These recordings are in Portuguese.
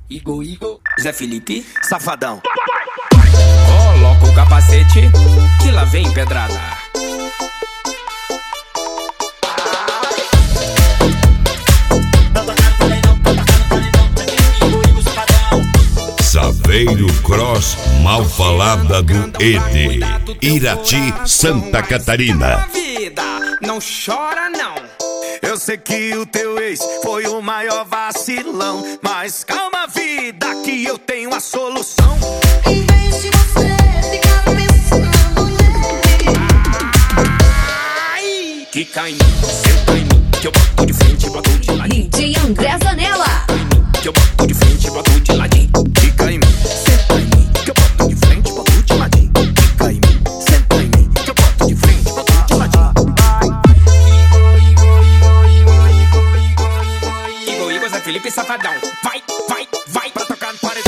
Igor, Zé Felipe, Safadão. coloca o capacete que lá vem pedrada. Saveiro Cross Malfalada do Ede, Irati, Santa Catarina. Vida, não chora não. Eu sei que o teu ex foi o maior vacilão, mas calma, vida, que eu tenho a solução. Em vez de você ficar pensando nele, Ai, que cai em mim, senta em mim, que eu boto de frente e boto de ladinho. DJ André Zanella. Que eu boto de frente e boto de ladinho. Fica em mim, senta em mim, que eu boto de frente, boto de ladinho. Fica em mim, senta em mim, que eu boto de frente, boto de ladinho. Igor, Zé Felipe, Safadão. Vai, Pra tocar no paredão.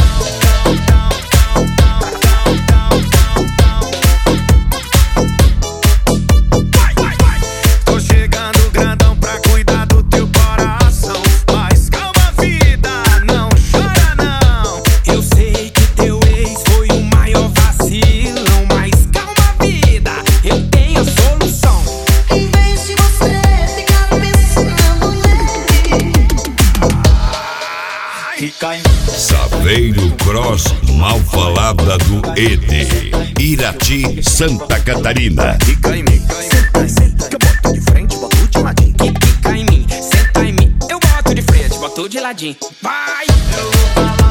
Tô chegando grandão pra cuidar do teu coração, mas calma, vida, não chora não. eu sei que teu ex foi o maior vacilão, mas calma, vida, eu tenho a solução. em vez de você ficar pensando nele, Fica em mim. Saveiro Cross Malfalada do Ede, Irati, Santa Catarina. Fica em mim, senta em mim, que eu boto de frente, boto de ladinho. Que pica em mim, senta em mim, eu boto de frente, boto de ladinho. Vai! Eu vou falar